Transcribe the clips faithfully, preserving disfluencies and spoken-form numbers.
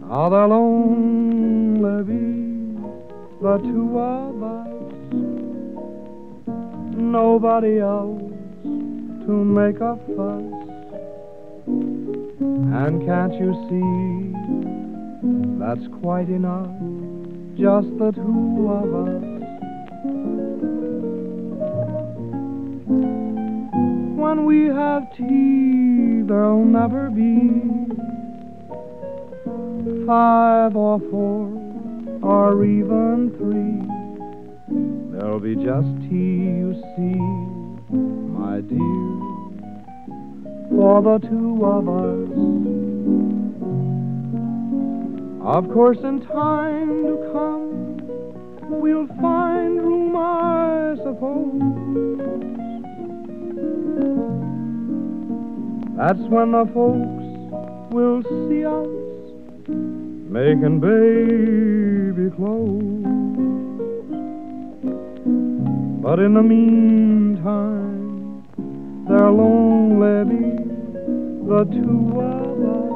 How they'll only be the two of us, nobody else to make a fuss. And can't you see that's quite enough, just the two of us? When we have tea, there'll never be five or four or even three. There'll be just tea, you see, my dear, for the two of us. Of course, in time to come, we'll find room, I suppose. That's when the folks will see us making baby clothes. But in the meantime, there'll only be the two of us,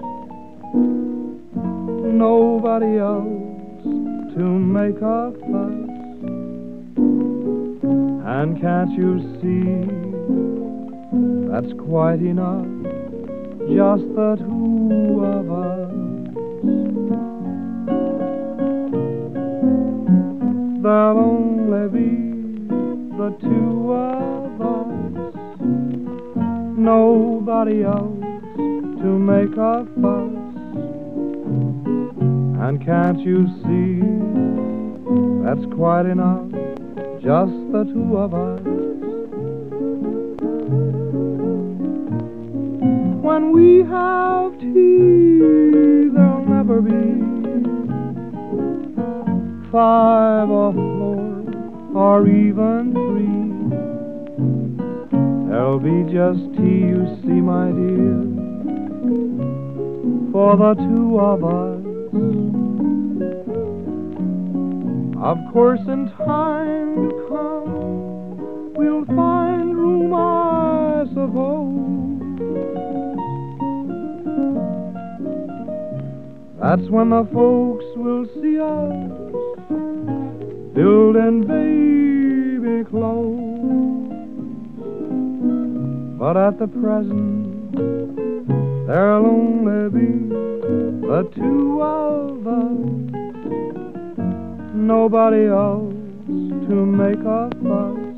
nobody else to make a fuss. And can't you see that's quite enough, just the two of us? There'll only be the two of us, nobody else to make a fuss. And can't you see that's quite enough, just the two of us? When we have tea, there'll never be five or four or even three. There'll be just tea, you see, my dear, for the two of us. Of course, in time to come, we'll find room, I suppose. That's when the folks will see us building baby clothes. But at the present, there'll only be the two of us, nobody else to make a fuss.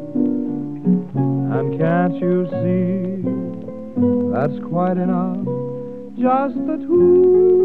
And can't you see that's quite enough, just the two